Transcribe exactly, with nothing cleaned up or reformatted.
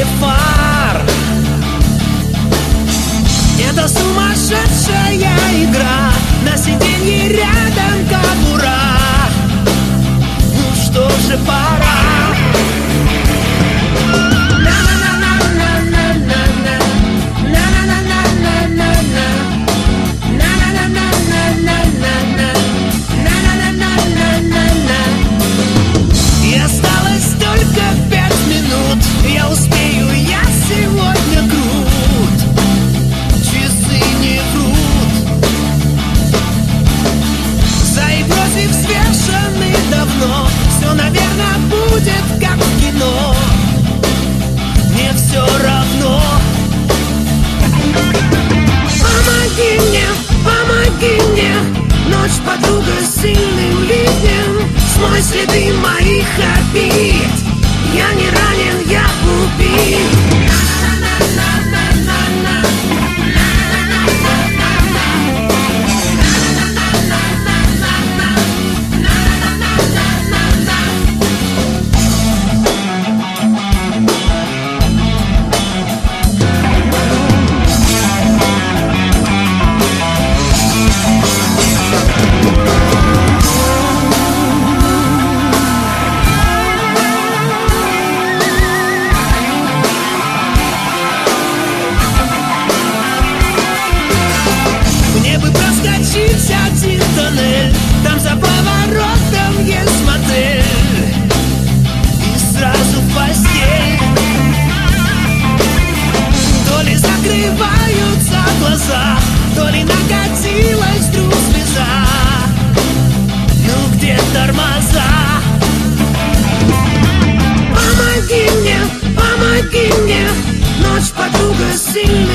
свете фар. Это сумасшедшая игра, на сиденье рядом кобура. Ну что же, пора. И осталось только пять минут. Я успею, я сегодня крут. Часы не врут. За и против взвешены давно. Все, наверное, будет как в кино. Мне все равно. Помоги мне, помоги мне. Ночь, подруга, с сильным ливнем. Смой следы моих обид. Я не ранен, я убит. Один тоннель, там за поворотом есть мотель. И сразу в постель. То ли закрываются глаза, то ли накатилась вдруг слеза. Ну где тормоза? Помоги мне, помоги мне. Ночь, подруга, сильная.